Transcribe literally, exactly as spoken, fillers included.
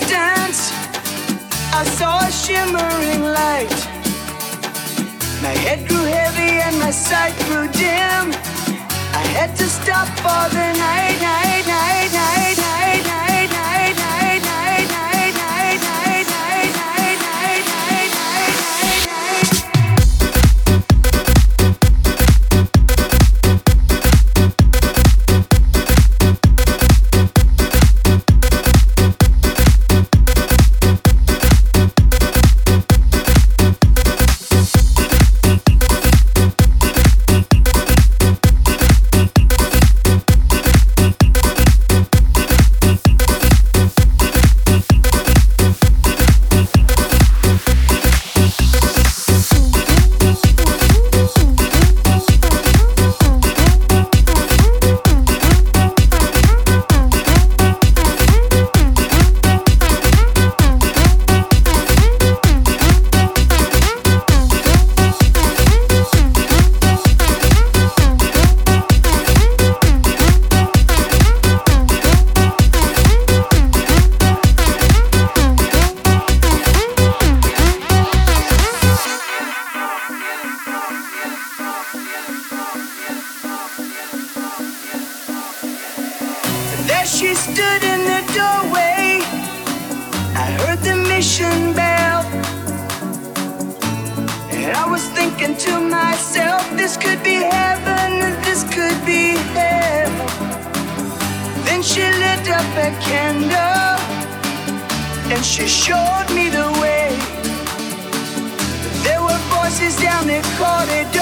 distance, I saw a shimmering light. My head grew heavy and my sight grew dim. I had to stop for the night, night, night, night, night, night, night, night, night, night, night, night, night, night, night, night, night, night. There she stood in the doorway. I heard the mission bell, and I was thinking to myself, this could be heaven, this could be hell. Then she lit up a candle, and she showed me the way. There were voices down the corridor.